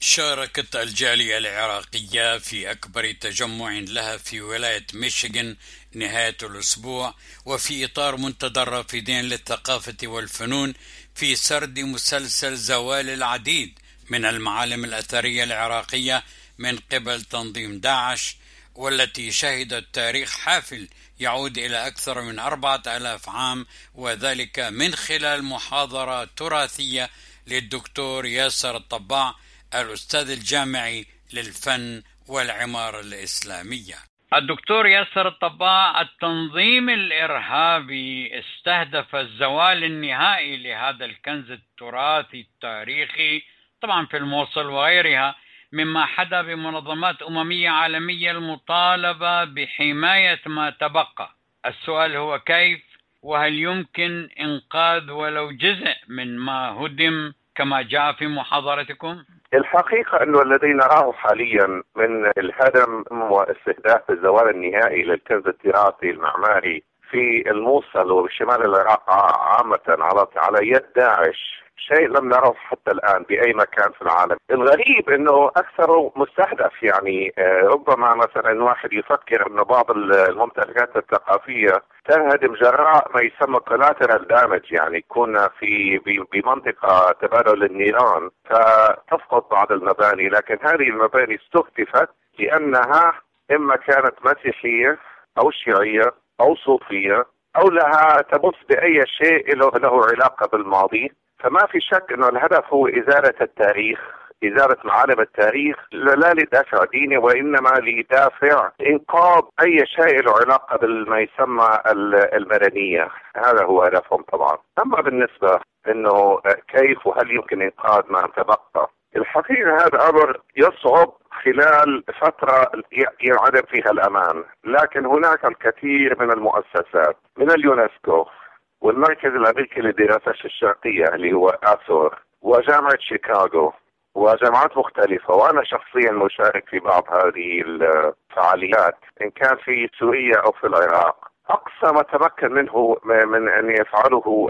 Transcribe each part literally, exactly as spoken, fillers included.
شاركت الجالية العراقية في أكبر تجمع لها في ولاية ميشيغان نهاية الأسبوع، وفي إطار منتدى الرافدين للثقافة والفنون، في سرد مسلسل زوال العديد من المعالم الأثرية العراقية من قبل تنظيم داعش، والتي شهدت تاريخ حافل يعود إلى أكثر من أربعة آلاف عام، وذلك من خلال محاضرة تراثية للدكتور ياسر الطباع، الأستاذ الجامعي للفن والعمارة الإسلامية. الدكتور ياسر الطباع، التنظيم الإرهابي استهدف الزوال النهائي لهذا الكنز التراثي التاريخي طبعا في الموصل وغيرها، مما حدا بمنظمات أممية عالمية المطالبة بحماية ما تبقى. السؤال هو كيف، وهل يمكن إنقاذ ولو جزء من ما هدم كما جاء في محاضرتكم؟ الحقيقة أنه الذي نراه حاليا من الهدم واستهداف الزوال النهائي للكنز التراثي المعماري في الموصل وبشمال العراق عامة على على يد داعش شيء لم نره حتى الآن بأي مكان في العالم. الغريب أنه أكثر مستهدف، يعني ربما مثلا واحد يفكر أنه بعض الممتلكات الثقافية تنهدم جراء ما يسمى collateral damage، يعني كنا في بمنطقة تبادل النيران فتفقد بعض المباني، لكن هذه المباني استهدفت لأنها إما كانت مسيحية أو شيعية أو صوفية أو لها تمس بأي شيء له, له علاقة بالماضي. فما في شك أنه الهدف هو إزالة التاريخ، إزالة معالم التاريخ، لا لدافع ديني وإنما لدافع إنقاذ أي شيء له علاقة بما يسمى المدنية. هذا هو هدفهم طبعا. أما بالنسبة أنه كيف وهل يمكن إنقاذ ما تبقى، الحقيقة هذا أمر يصعب خلال فترة ينعدم فيها الأمان، لكن هناك الكثير من المؤسسات من اليونسكو والمركز الأمريكي للدراسات الشرقية اللي هو آثور وجامعة شيكاغو وجامعات مختلفة، وأنا شخصيا مشارك في بعض هذه الفعاليات إن كان في سوريا أو في العراق. أقصى ما تمكن منه من أن يفعله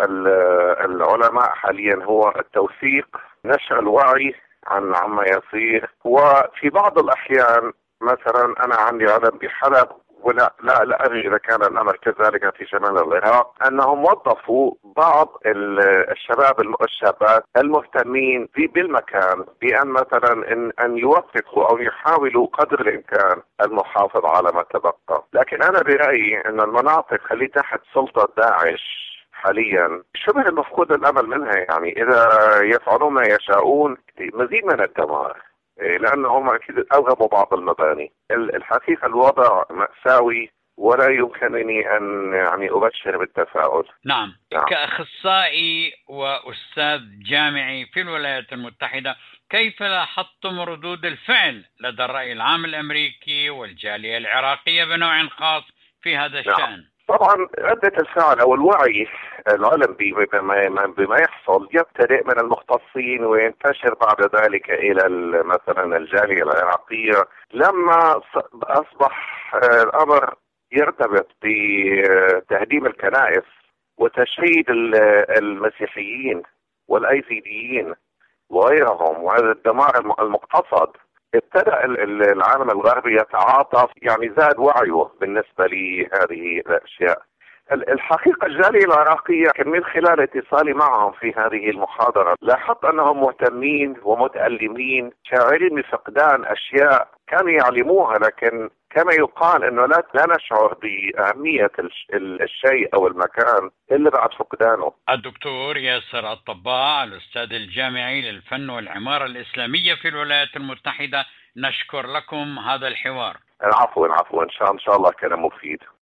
العلماء حاليا هو التوثيق، نشر الوعي عن عما يصير. وفي بعض الأحيان مثلا أنا عندي علم بحلب، ولا لا لا أدري إذا كان الأمر كذلك في شمال العراق، أنهم وظفوا بعض الشباب الشابات المهتمين بالمكان بأن مثلا إن أن يوثقوا أو يحاولوا قدر الإمكان المحافظة على ما تبقى. لكن أنا برأيي أن المناطق اللي تحت سلطة داعش حاليا شبه المفقود الأمل منها، يعني إذا يفعلون ما يشاءون مزيد من الدمار، لأنهم أكيد أوهموا بعض المباني. الحقيقة الوضع مأساوي ولا يمكنني أن يعني أبشر بالتفاؤل. نعم. نعم. كأخصائي وأستاذ جامعي في الولايات المتحدة، كيف لاحظتم ردود الفعل لدى الرأي العام الأمريكي والجالية العراقية بنوع خاص في هذا الشأن؟ نعم. طبعا ردة الفعل أو الوعي العلم بما, بما يحصل يبتدئ من المختصين وينتشر بعد ذلك إلى مثلا الجالية العراقية، لما أصبح الأمر يرتبط بتهديم الكنائس وتشييد المسيحيين والأيزيديين وغيرهم، وهذا الدمار المقتصد. ابتدأ العالم الغربي يتعاطف، يعني زاد وعيه بالنسبة لهذه الأشياء. الحقيقة الجالية العراقية من خلال اتصالي معهم في هذه المحاضرة لاحظت أنهم مهتمين ومتألمين، شاعرين بفقدان أشياء كانوا يعلموها، لكن كما يقال أنه لا لا نشعر بأهمية الشيء أو المكان إلا بعد فقدانه. الدكتور ياسر الطباع، الأستاذ الجامعي للفن والعمارة الإسلامية في الولايات المتحدة، نشكر لكم هذا الحوار. العفو العفو إن شاء الله كان مفيد.